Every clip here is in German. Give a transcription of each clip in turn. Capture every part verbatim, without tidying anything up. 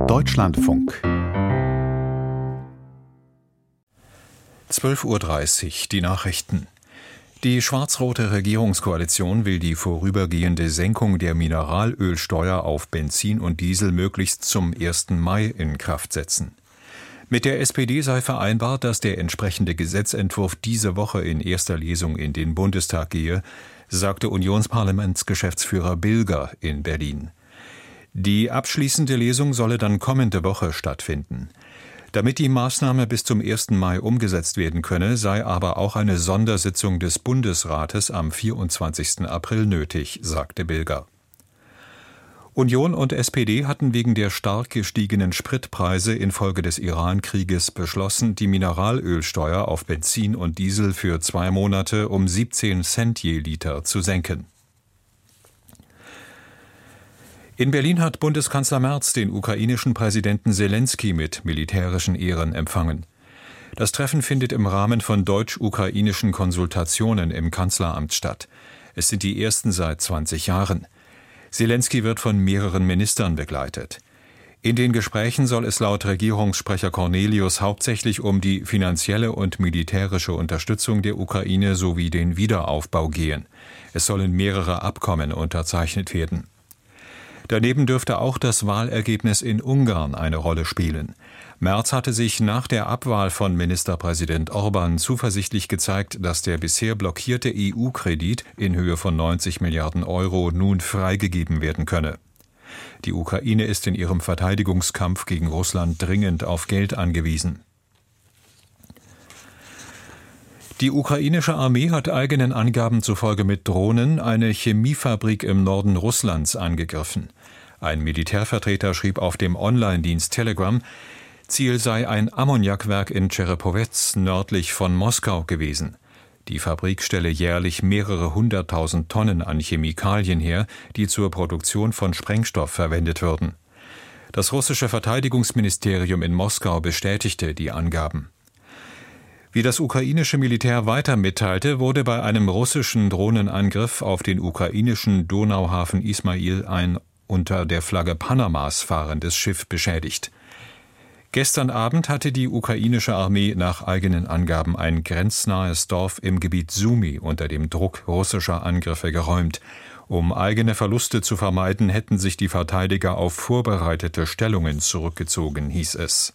Deutschlandfunk. zwölf Uhr dreißig, die Nachrichten. Die schwarz-rote Regierungskoalition will die vorübergehende Senkung der Mineralölsteuer auf Benzin und Diesel möglichst zum ersten Mai in Kraft setzen. Mit der S P D sei vereinbart, dass der entsprechende Gesetzentwurf diese Woche in erster Lesung in den Bundestag gehe, sagte Unionsparlamentsgeschäftsführer Bilger in Berlin. Die abschließende Lesung solle dann kommende Woche stattfinden. Damit die Maßnahme bis zum ersten Mai umgesetzt werden könne, sei aber auch eine Sondersitzung des Bundesrates am vierundzwanzigsten April nötig, sagte Bilger. Union und S P D hatten wegen der stark gestiegenen Spritpreise infolge des Iran-Krieges beschlossen, die Mineralölsteuer auf Benzin und Diesel für zwei Monate um siebzehn Cent je Liter zu senken. In Berlin hat Bundeskanzler Merz den ukrainischen Präsidenten Selenskyj mit militärischen Ehren empfangen. Das Treffen findet im Rahmen von deutsch-ukrainischen Konsultationen im Kanzleramt statt. Es sind die ersten seit zwanzig Jahren. Selenskyj wird von mehreren Ministern begleitet. In den Gesprächen soll es laut Regierungssprecher Cornelius hauptsächlich um die finanzielle und militärische Unterstützung der Ukraine sowie den Wiederaufbau gehen. Es sollen mehrere Abkommen unterzeichnet werden. Daneben dürfte auch das Wahlergebnis in Ungarn eine Rolle spielen. Merz hatte sich nach der Abwahl von Ministerpräsident Orban zuversichtlich gezeigt, dass der bisher blockierte E U-Kredit in Höhe von neunzig Milliarden Euro nun freigegeben werden könne. Die Ukraine ist in ihrem Verteidigungskampf gegen Russland dringend auf Geld angewiesen. Die ukrainische Armee hat eigenen Angaben zufolge mit Drohnen eine Chemiefabrik im Norden Russlands angegriffen. Ein Militärvertreter schrieb auf dem Online-Dienst Telegram, Ziel sei ein Ammoniakwerk in Tscherepovets nördlich von Moskau gewesen. Die Fabrik stelle jährlich mehrere hunderttausend Tonnen an Chemikalien her, die zur Produktion von Sprengstoff verwendet würden. Das russische Verteidigungsministerium in Moskau bestätigte die Angaben. Wie das ukrainische Militär weiter mitteilte, wurde bei einem russischen Drohnenangriff auf den ukrainischen Donauhafen Ismail ein unter der Flagge Panamas fahrendes Schiff beschädigt. Gestern Abend hatte die ukrainische Armee nach eigenen Angaben ein grenznahes Dorf im Gebiet Sumy unter dem Druck russischer Angriffe geräumt. Um eigene Verluste zu vermeiden, hätten sich die Verteidiger auf vorbereitete Stellungen zurückgezogen, hieß es.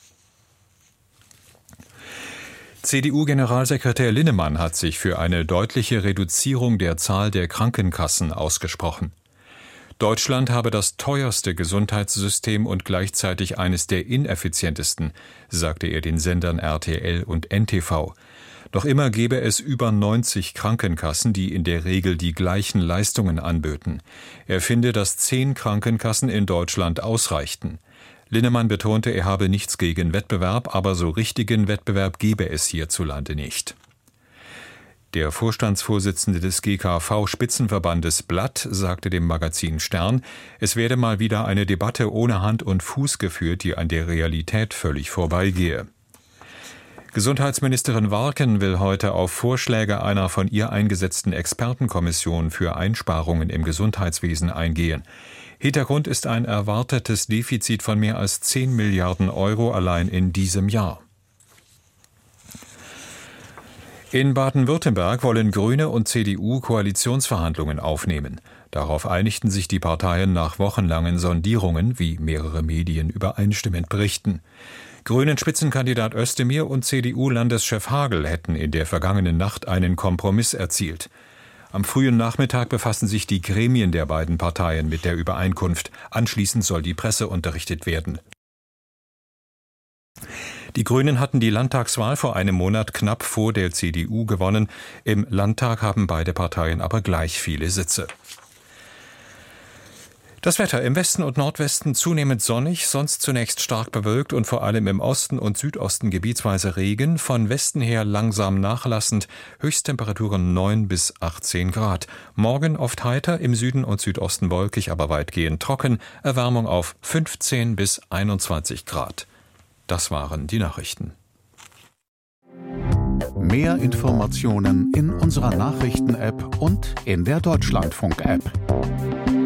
C D U-Generalsekretär Linnemann hat sich für eine deutliche Reduzierung der Zahl der Krankenkassen ausgesprochen. Deutschland habe das teuerste Gesundheitssystem und gleichzeitig eines der ineffizientesten, sagte er den Sendern R T L und N T V. Noch immer gebe es über neunzig Krankenkassen, die in der Regel die gleichen Leistungen anböten. Er finde, dass zehn Krankenkassen in Deutschland ausreichten. Linnemann betonte, er habe nichts gegen Wettbewerb, aber so richtigen Wettbewerb gebe es hierzulande nicht. Der Vorstandsvorsitzende des G K V-Spitzenverbandes Blatt sagte dem Magazin Stern, es werde mal wieder eine Debatte ohne Hand und Fuß geführt, die an der Realität völlig vorbeigehe. Gesundheitsministerin Warken will heute auf Vorschläge einer von ihr eingesetzten Expertenkommission für Einsparungen im Gesundheitswesen eingehen. Hintergrund ist ein erwartetes Defizit von mehr als zehn Milliarden Euro allein in diesem Jahr. In Baden-Württemberg wollen Grüne und C D U Koalitionsverhandlungen aufnehmen. Darauf einigten sich die Parteien nach wochenlangen Sondierungen, wie mehrere Medien übereinstimmend berichten. Grünen-Spitzenkandidat Özdemir und C D U-Landeschef Hagel hätten in der vergangenen Nacht einen Kompromiss erzielt. Am frühen Nachmittag befassen sich die Gremien der beiden Parteien mit der Übereinkunft. Anschließend soll die Presse unterrichtet werden. Die Grünen hatten die Landtagswahl vor einem Monat knapp vor der C D U gewonnen. Im Landtag haben beide Parteien aber gleich viele Sitze. Das Wetter im Westen und Nordwesten zunehmend sonnig, sonst zunächst stark bewölkt und vor allem im Osten und Südosten gebietsweise Regen, von Westen her langsam nachlassend, Höchsttemperaturen neun bis achtzehn Grad. Morgen oft heiter, im Süden und Südosten wolkig, aber weitgehend trocken, Erwärmung auf fünfzehn bis einundzwanzig Grad. Das waren die Nachrichten. Mehr Informationen in unserer Nachrichten-App und in der Deutschlandfunk-App.